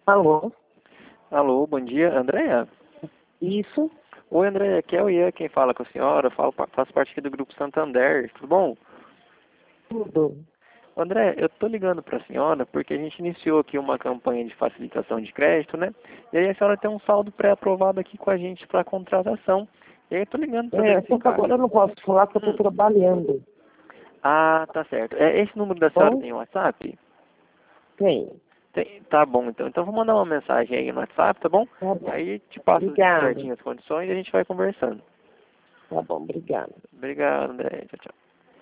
Alô? Alô, bom dia, Andréia? Isso? Oi, Andréia, aqui é o Ian, quem fala com a senhora, faço parte aqui do Grupo Santander, tudo bom? Tudo. André, eu tô ligando para a senhora porque a gente iniciou aqui uma campanha de facilitação de crédito, né? E aí a senhora tem um saldo pré-aprovado aqui com a gente para contratação. E aí eu tô ligando para Só que verificar agora aqui. eu não posso falar que eu estou Hum. trabalhando. Ah, tá certo. Esse número da senhora Bom, tem WhatsApp? tem. Tá bom, então vou mandar uma mensagem aí no WhatsApp, tá bom? Tá bom. Aí te passo Obrigada. certinho as condições e a gente vai conversando. Tá bom, obrigada. Obrigado, André. Tchau, tchau.